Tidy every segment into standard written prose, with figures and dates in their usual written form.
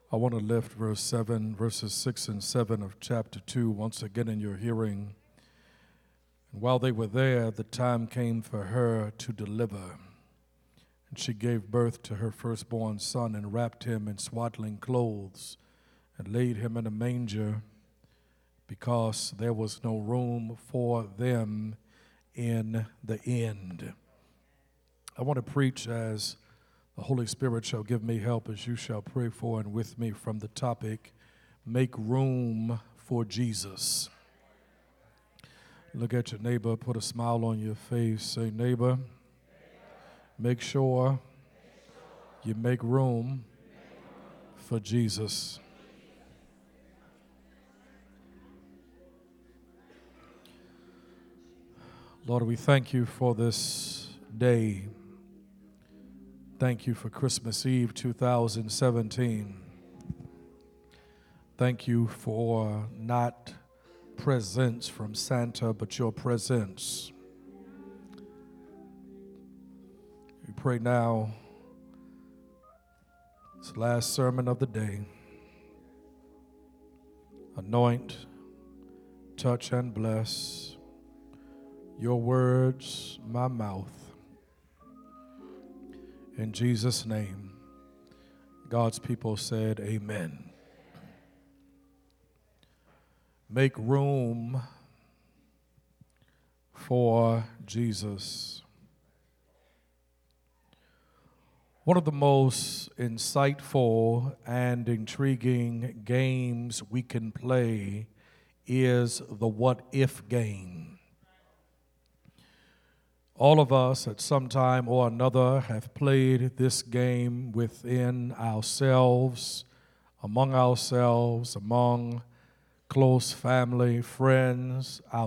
I want to lift verses 6 and 7 of chapter 2 once again in your hearing. And while they were there, the time came for her to deliver. And she gave birth to her firstborn son and wrapped him in swaddling clothes and laid him in a manger because there was no room for them in the inn. I want to preach as the Holy Spirit shall give me help as you shall pray for and with me from the topic, Make Room for Jesus. Look at your neighbor, put a smile on your face, say, neighbor, make sure you make room for Jesus. Lord, we thank you for this day. Thank you for Christmas Eve 2017. Thank you for not presents from Santa, but your presence. We pray now, this last sermon of the day, anoint, touch, and bless your words, my mouth. In Jesus' name, God's people said, amen. Make room for Jesus. One of the most insightful and intriguing games we can play is the what if game. All of us at some time or another have played this game within ourselves, among close family, friends, our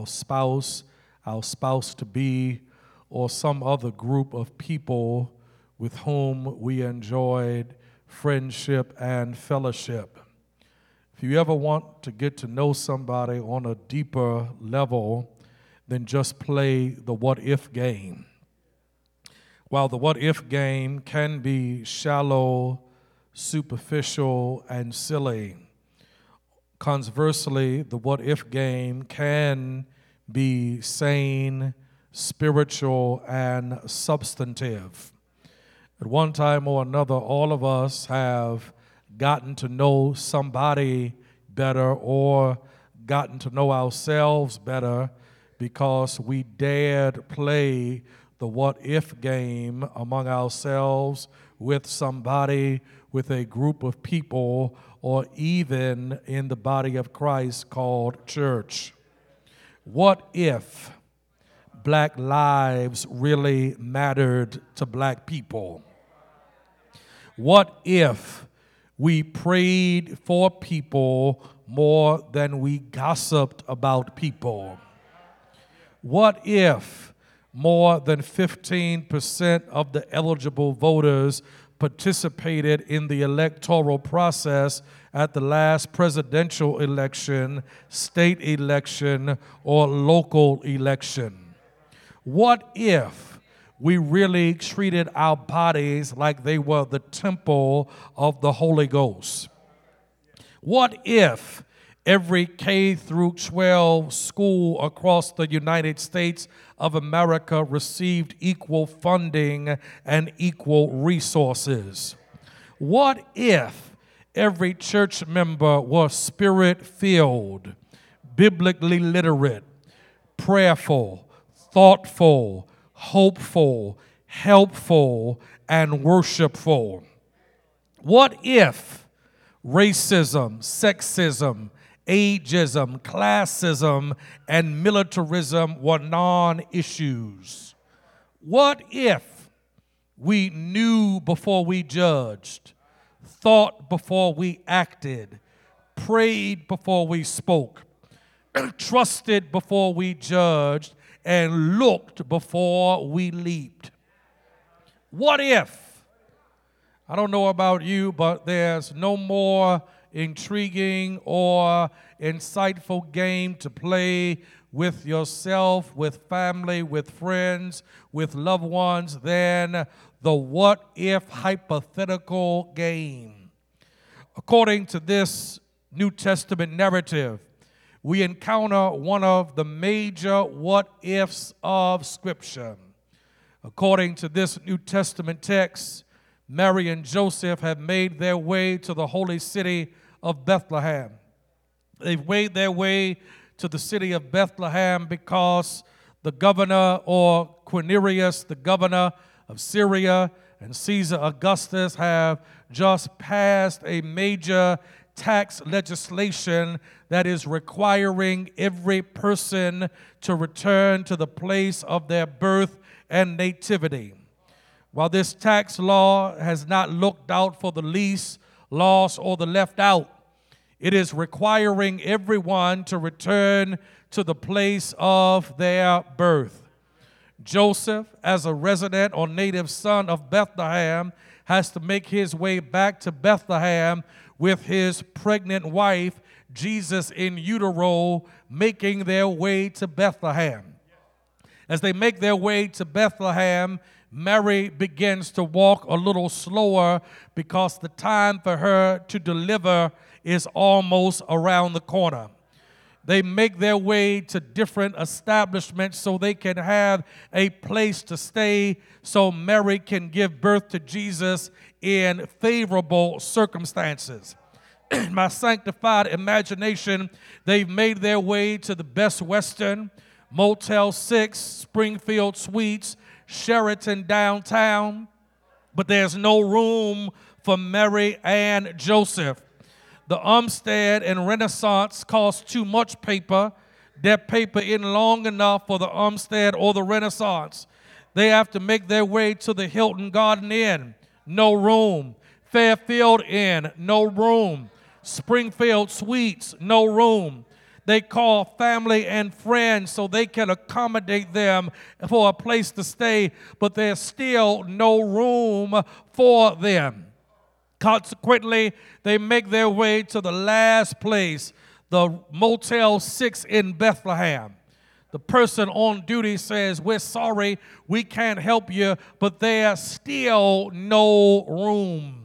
spouse to be, or some other group of people with whom we enjoyed friendship and fellowship. If you ever want to get to know somebody on a deeper level, then just play the what if game. While the what if game can be shallow, superficial, and silly, conversely, the what if game can be sane, spiritual, and substantive. At one time or another, all of us have gotten to know somebody better or gotten to know ourselves better because we dared play the what if game among ourselves, with somebody, with a group of people, or even in the body of Christ called church. What if black lives really mattered to black people? What if we prayed for people more than we gossiped about people? What if more than 15% of the eligible voters participated in the electoral process at the last presidential election, state election, or local election? What if we really treated our bodies like they were the temple of the Holy Ghost? What if every K through 12 school across the United States of America received equal funding and equal resources? What if every church member was spirit-filled, biblically literate, prayerful, thoughtful, hopeful, helpful, and worshipful? What if racism, sexism, ageism, classism, and militarism were non-issues? What if we knew before we judged, thought before we acted, prayed before we spoke, trusted before we judged, and looked before we leaped? What if? I don't know about you, but there's no more intriguing or insightful game to play with yourself, with family, with friends, with loved ones than the what if hypothetical game. According to this New Testament narrative, we encounter one of the major what-ifs of Scripture. According to this New Testament text, Mary and Joseph have made their way to the holy city of Bethlehem. They've made their way to the city of Bethlehem because the governor, or Quirinius, the governor of Syria, and Caesar Augustus have just passed a major tax legislation that is requiring every person to return to the place of their birth and nativity. While this tax law has not looked out for the least, lost, or the left out, it is requiring everyone to return to the place of their birth. Joseph, as a resident or native son of Bethlehem, has to make his way back to Bethlehem with his pregnant wife, Jesus in utero, making their way to Bethlehem. As they make their way to Bethlehem, Mary begins to walk a little slower because the time for her to deliver is almost around the corner. They make their way to different establishments so they can have a place to stay so Mary can give birth to Jesus in favorable circumstances. In my sanctified imagination, they've made their way to the Best Western, Motel 6, Springfield Suites, Sheraton downtown, but there's no room for Mary and Joseph. The Umstead and Renaissance cost too much paper. That paper isn't long enough for the Umstead or the Renaissance. They have to make their way to the Hilton Garden Inn. No room. Fairfield Inn. No room. Springfield Suites. No room. They call family and friends so they can accommodate them for a place to stay, but there's still no room for them. Consequently, they make their way to the last place, the Motel 6 in Bethlehem. The person on duty says, "We're sorry, we can't help you, but there's still no room."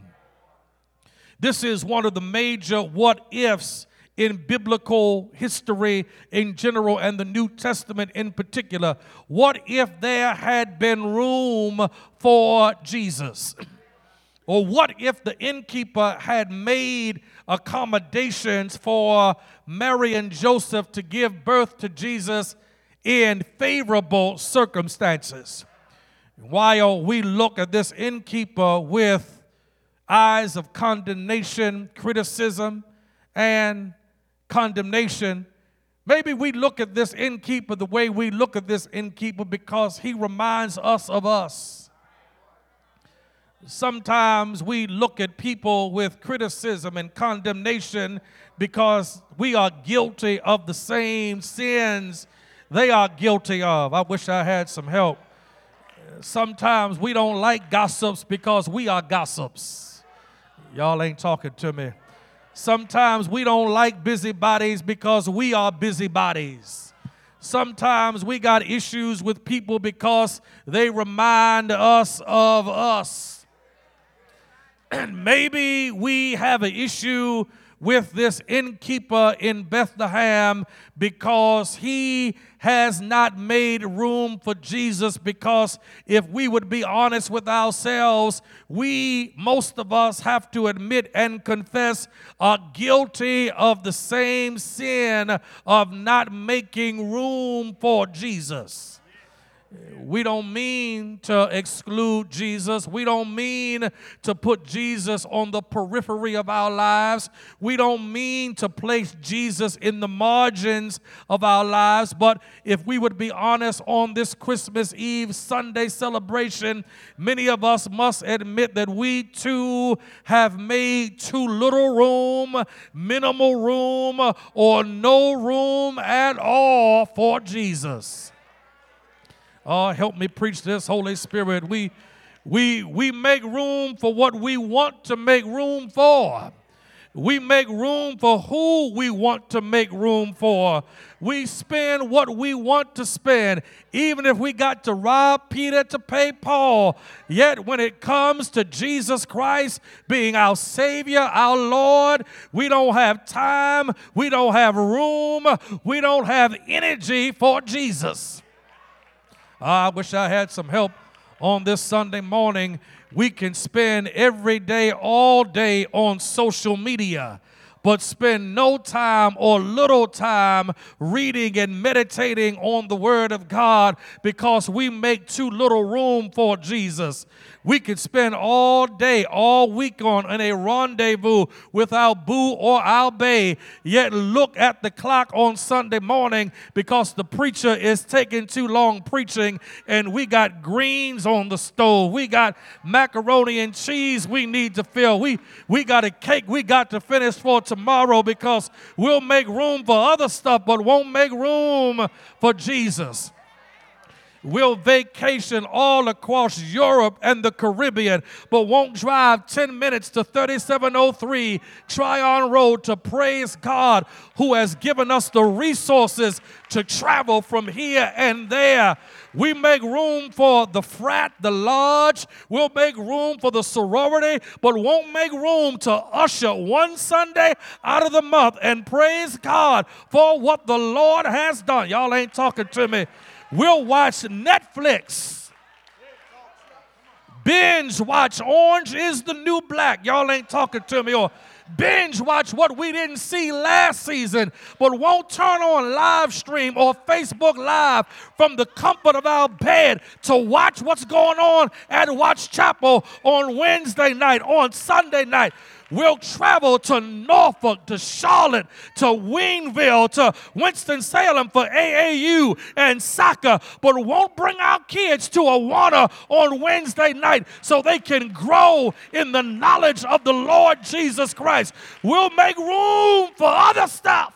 This is one of the major what-ifs in biblical history in general and the New Testament in particular. What if there had been room for Jesus? Or what if the innkeeper had made accommodations for Mary and Joseph to give birth to Jesus in favorable circumstances? While we look at this innkeeper with eyes of condemnation, criticism, and condemnation, maybe we look at this innkeeper the way we look at this innkeeper because he reminds us of us. Sometimes we look at people with criticism and condemnation because we are guilty of the same sins they are guilty of. I wish I had some help. Sometimes we don't like gossips because we are gossips. Y'all ain't talking to me. Sometimes we don't like busybodies because we are busybodies. Sometimes we got issues with people because they remind us of us. And maybe we have an issue with this innkeeper in Bethlehem because he has not made room for Jesus, because if we would be honest with ourselves, most of us have to admit and confess, are guilty of the same sin of not making room for Jesus. We don't mean to exclude Jesus. We don't mean to put Jesus on the periphery of our lives. We don't mean to place Jesus in the margins of our lives. But if we would be honest on this Christmas Eve Sunday celebration, many of us must admit that we too have made too little room, minimal room, or no room at all for Jesus. Oh, help me preach this, Holy Spirit. We make room for what we want to make room for. We make room for who we want to make room for. We spend what we want to spend, even if we got to rob Peter to pay Paul. Yet when it comes to Jesus Christ being our Savior, our Lord, we don't have time, we don't have room, we don't have energy for Jesus. I wish I had some help on this Sunday morning. We can spend every day, all day on social media, but spend no time or little time reading and meditating on the Word of God because we make too little room for Jesus. We could spend all day, all week on a rendezvous with our boo or our bae, yet look at the clock on Sunday morning because the preacher is taking too long preaching and we got greens on the stove. We got macaroni and cheese we need to fill. We got a cake we got to finish for tomorrow because we'll make room for other stuff but won't make room for Jesus. We'll vacation all across Europe and the Caribbean, but won't drive 10 minutes to 3703 Tryon Road to praise God who has given us the resources to travel from here and there. We make room for the frat, the lodge. We'll make room for the sorority, but won't make room to usher one Sunday out of the month and praise God for what the Lord has done. Y'all ain't talking to me. We'll watch Netflix. Binge watch Orange is the New Black. Y'all ain't talking to me. Or binge watch what we didn't see last season, but won't turn on live stream or Facebook Live from the comfort of our bed to watch what's going on at Watch Chapel on Wednesday night, on Sunday night. We'll travel to Norfolk, to Charlotte, to Weenville, to Winston-Salem for AAU and soccer, but won't bring our kids to Awana on Wednesday night so they can grow in the knowledge of the Lord Jesus Christ. We'll make room for other stuff.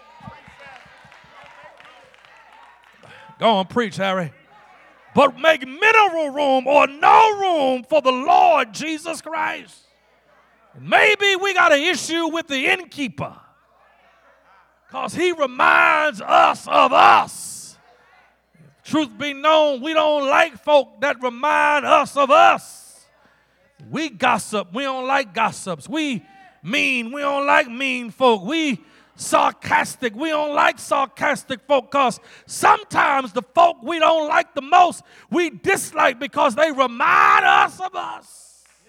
Go on, preach, Harry. But make minimal room or no room for the Lord Jesus Christ. Maybe we got an issue with the innkeeper because he reminds us of us. Truth be known, we don't like folk that remind us of us. We gossip. We don't like gossips. We mean. We don't like mean folk. We sarcastic. We don't like sarcastic folk because sometimes the folk we don't like the most, we dislike because they remind us of us.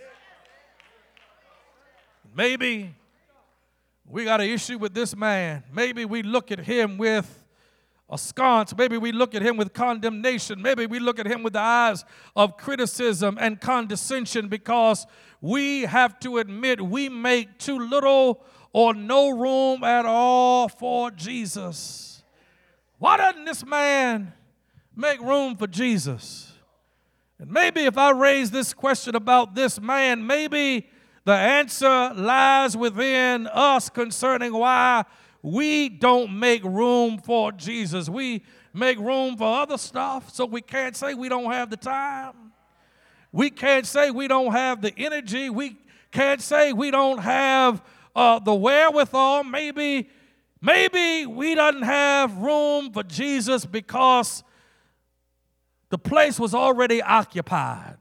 Maybe we got an issue with this man. Maybe we look at him with askance. Maybe we look at him with condemnation. Maybe we look at him with the eyes of criticism and condescension because we have to admit we make too little or no room at all for Jesus. Why doesn't this man make room for Jesus? And maybe if I raise this question about this man, maybe the answer lies within us concerning why we don't make room for Jesus. We make room for other stuff, so we can't say we don't have the time. We can't say we don't have the energy. We can't say we don't have the wherewithal. Maybe we don't have room for Jesus because the place was already occupied.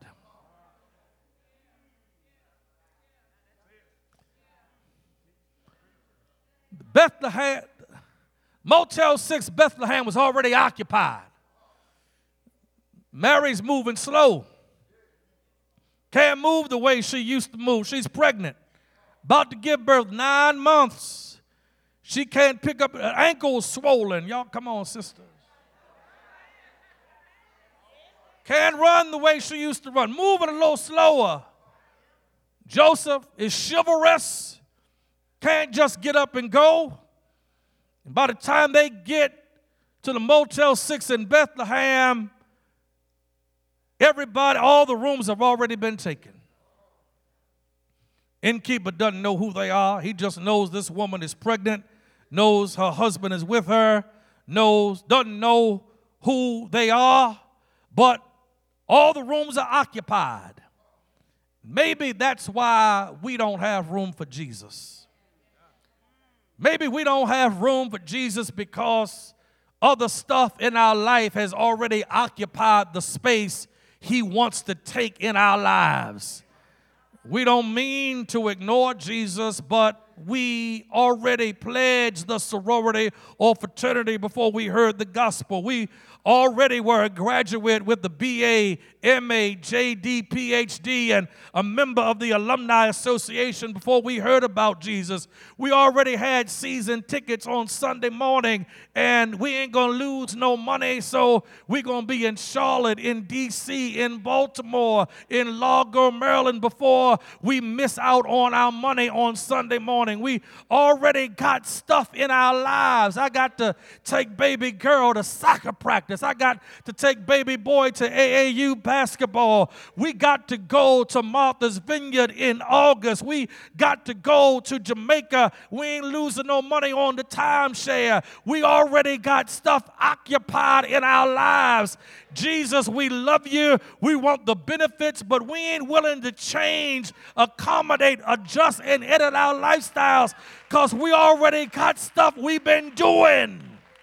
Bethlehem, Motel 6 Bethlehem was already occupied. Mary's moving slow. Can't move the way she used to move. She's pregnant. About to give birth, 9 months. She can't pick up, her ankle's swollen. Y'all, come on, sisters. Can't run the way she used to run. Moving a little slower. Joseph is chivalrous. Can't just get up and go. And by the time they get to the Motel 6 in Bethlehem, everybody, all the rooms have already been taken. Innkeeper doesn't know who they are. He just knows this woman is pregnant, knows her husband is with her, doesn't know who they are, but all the rooms are occupied. Maybe that's why we don't have room for Jesus. Maybe we don't have room for Jesus because other stuff in our life has already occupied the space he wants to take in our lives. We don't mean to ignore Jesus, but we already pledged the sorority or fraternity before we heard the gospel. We already were a graduate with the BA, MA, JD, PhD, and a member of the Alumni Association before we heard about Jesus. We already had season tickets on Sunday morning, and we ain't going to lose no money, so we're going to be in Charlotte, in D.C., in Baltimore, in Largo, Maryland before we miss out on our money on Sunday morning. We already got stuff in our lives. I got to take baby girl to soccer practice. I got to take baby boy to AAU basketball. We got to go to Martha's Vineyard in August. We got to go to Jamaica. We ain't losing no money on the timeshare. We already got stuff occupied in our lives. Jesus, we love you. We want the benefits, but we ain't willing to change, accommodate, adjust, and edit our lifestyles because we already got stuff we've been doing.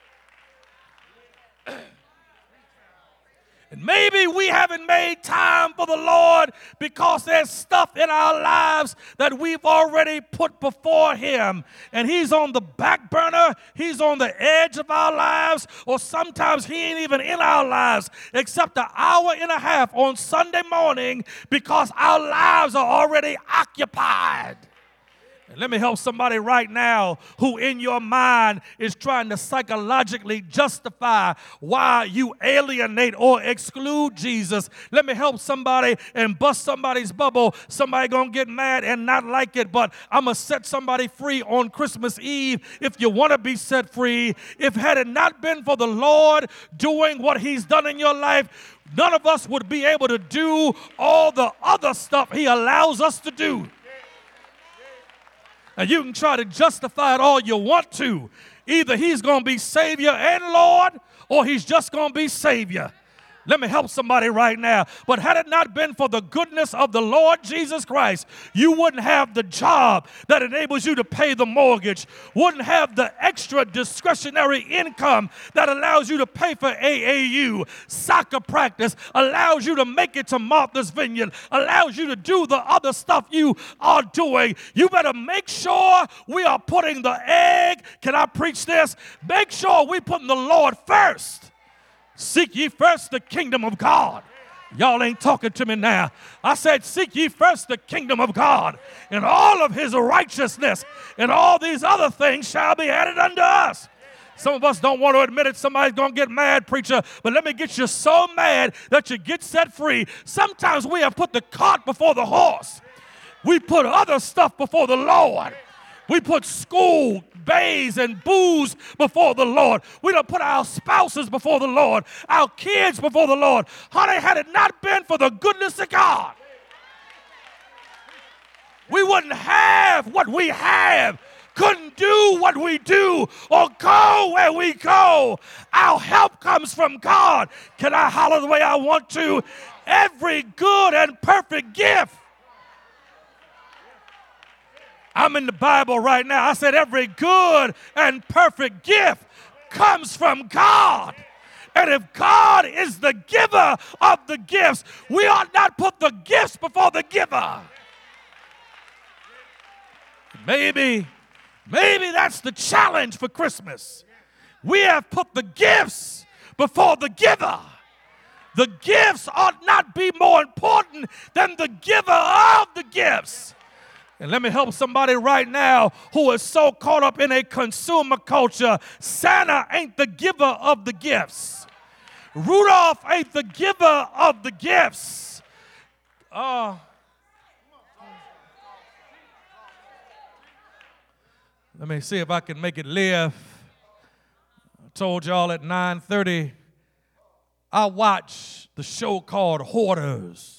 And maybe we haven't made time for the Lord because there's stuff in our lives that we've already put before Him. And He's on the back burner, He's on the edge of our lives, or sometimes He ain't even in our lives except an hour and a half on Sunday morning because our lives are already occupied. And let me help somebody right now who in your mind is trying to psychologically justify why you alienate or exclude Jesus. Let me help somebody and bust somebody's bubble. Somebody gonna get mad and not like it, but I'm gonna set somebody free on Christmas Eve if you want to be set free. If had it not been for the Lord doing what He's done in your life, none of us would be able to do all the other stuff He allows us to do. And you can try to justify it all you want to. Either He's going to be Savior and Lord, or He's just going to be Savior. Let me help somebody right now. But had it not been for the goodness of the Lord Jesus Christ, you wouldn't have the job that enables you to pay the mortgage, wouldn't have the extra discretionary income that allows you to pay for AAU, soccer practice, allows you to make it to Martha's Vineyard, allows you to do the other stuff you are doing. You better make sure we are putting the egg. Can I preach this? Make sure we putting the Lord first. Seek ye first the kingdom of God. Y'all ain't talking to me now. I said, seek ye first the kingdom of God and all of His righteousness, and all these other things shall be added unto us. Some of us don't want to admit it. Somebody's going to get mad, preacher, but let me get you so mad that you get set free. Sometimes we have put the cart before the horse. We put other stuff before the Lord. We put school, bays, and booze before the Lord. We don't put our spouses before the Lord, our kids before the Lord. Honey, had it not been for the goodness of God, we wouldn't have what we have, couldn't do what we do, or go where we go. Our help comes from God. Can I holler the way I want to? Every good and perfect gift. I'm in the Bible right now. I said every good and perfect gift comes from God. And if God is the giver of the gifts, we ought not put the gifts before the giver. Maybe that's the challenge for Christmas. We have put the gifts before the giver. The gifts ought not be more important than the giver of the gifts. And let me help somebody right now who is so caught up in a consumer culture. Santa ain't the giver of the gifts. Rudolph ain't the giver of the gifts. Let me see if I can make it live. I told y'all at 9:30, I watch the show called Hoarders.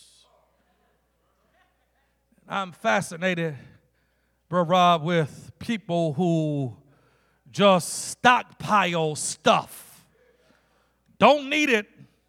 I'm fascinated, Bro Rob, with people who just stockpile stuff. Don't need it.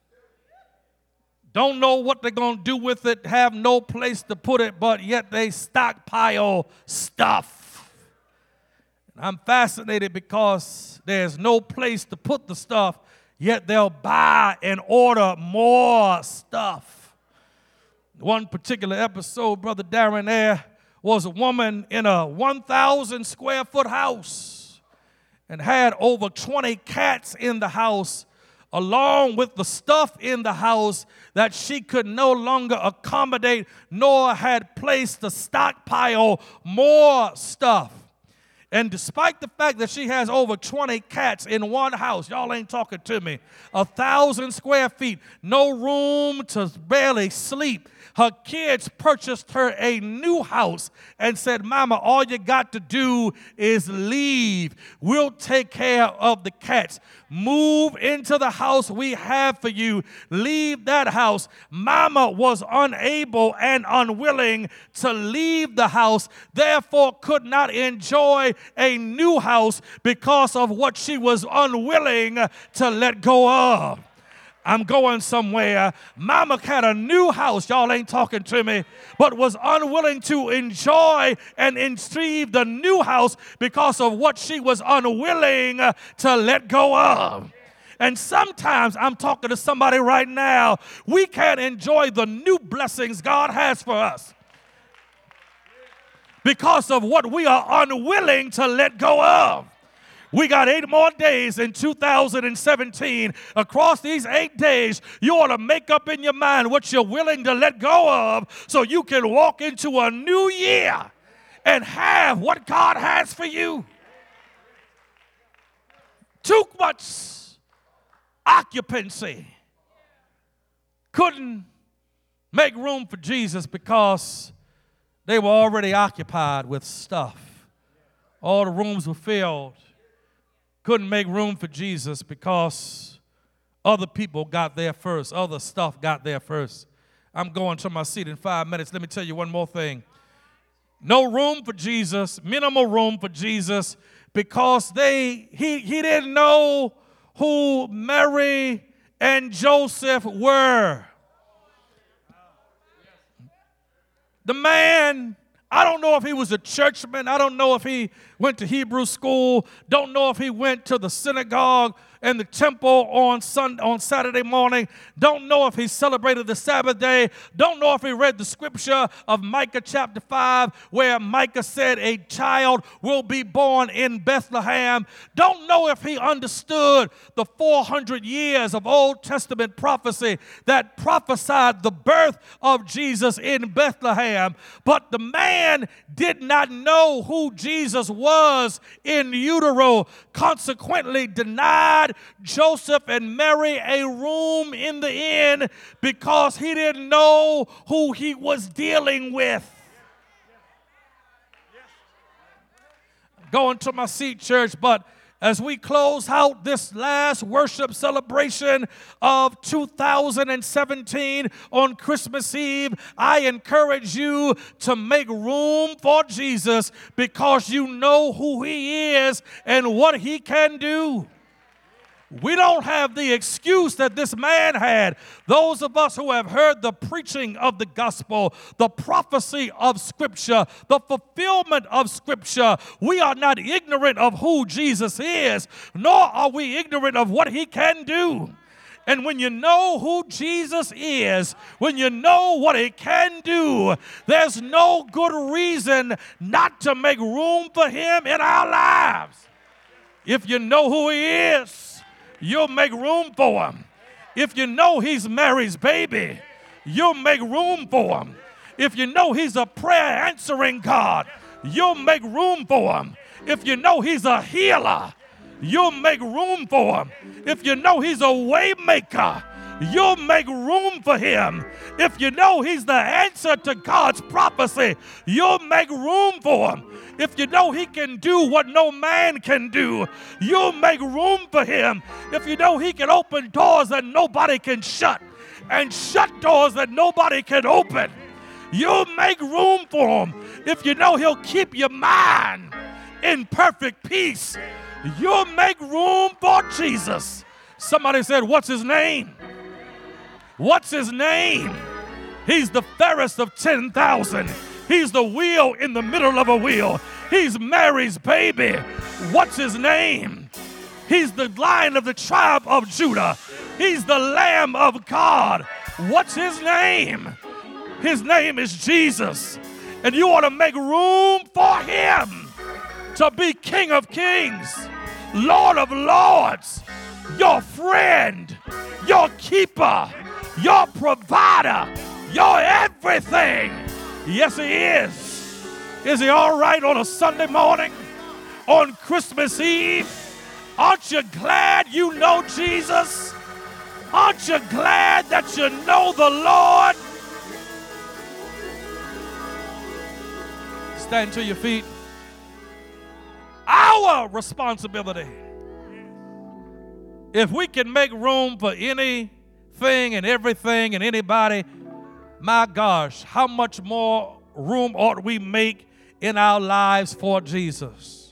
Don't know what they're going to do with it. Have no place to put it, but yet they stockpile stuff. I'm fascinated because there's no place to put the stuff, yet they'll buy and order more stuff. One particular episode, Brother Darren, there was a woman in a 1,000 square foot house and had over 20 cats in the house, along with the stuff in the house that she could no longer accommodate, nor had place to stockpile more stuff. And despite the fact that she has over 20 cats in one house, y'all ain't talking to me, 1,000 square feet, no room to barely sleep, her kids purchased her a new house and said, Mama, all you got to do is leave. We'll take care of the cats. Move into the house we have for you. Leave that house. Mama was unable and unwilling to leave the house, therefore could not enjoy a new house because of what she was unwilling to let go of. I'm going somewhere. Mama had a new house, y'all ain't talking to me, but was unwilling to enjoy and receive the new house because of what she was unwilling to let go of. And sometimes, I'm talking to somebody right now, we can't enjoy the new blessings God has for us because of what we are unwilling to let go of. We got 8 more days in 2017. Across these 8 days, you ought to make up in your mind what you're willing to let go of so you can walk into a new year and have what God has for you. Too much occupancy. Couldn't make room for Jesus because they were already occupied with stuff. All the rooms were filled. Couldn't make room for Jesus because other people got there first. Other stuff got there first. I'm going to my seat in 5 minutes. Let me tell you one more thing. No room for Jesus, minimal room for Jesus, because he didn't know who Mary and Joseph were. The man, I don't know if he was a churchman. I don't know if he went to Hebrew school. Don't know if he went to the synagogue and the temple on Saturday morning. Don't know if he celebrated the Sabbath day. Don't know if he read the scripture of Micah chapter 5 where Micah said a child will be born in Bethlehem. Don't know if he understood the 400 years of Old Testament prophecy that prophesied the birth of Jesus in Bethlehem. But the man did not know who Jesus was in utero, consequently denied Joseph and Mary a room in the inn because he didn't know who he was dealing with. Going to my seat, church, but as we close out this last worship celebration of 2017 on Christmas Eve, I encourage you to make room for Jesus because you know who he is and what he can do. We don't have the excuse that this man had. Those of us who have heard the preaching of the gospel, the prophecy of Scripture, the fulfillment of Scripture, we are not ignorant of who Jesus is, nor are we ignorant of what he can do. And when you know who Jesus is, when you know what he can do, there's no good reason not to make room for him in our lives. If you know who he is, you'll make room for him. If you know he's Mary's baby, you'll make room for him. If you know he's a prayer answering God, you'll make room for him. If you know he's a healer, you'll make room for him. If you know he's a way maker, you'll make room for him. If you know he's the answer to God's prophecy, you'll make room for him. If you know he can do what no man can do, you'll make room for him. If you know he can open doors that nobody can shut and shut doors that nobody can open, you'll make room for him. If you know he'll keep your mind in perfect peace, you'll make room for Jesus. Somebody said, what's his name? What's his name? He's the fairest of 10,000. He's the wheel in the middle of a wheel. He's Mary's baby. What's his name? He's the Lion of the tribe of Judah. He's the Lamb of God. What's his name? His name is Jesus. And you ought to make room for him to be King of Kings, Lord of Lords, your friend, your keeper, your provider, your everything. Yes, he is. Is he all right on a Sunday morning? On Christmas Eve? Aren't you glad you know Jesus? Aren't you glad that you know the Lord? Stand to your feet. Our responsibility. If we can make room for anything and everything and anybody, my gosh, how much more room ought we make in our lives for Jesus?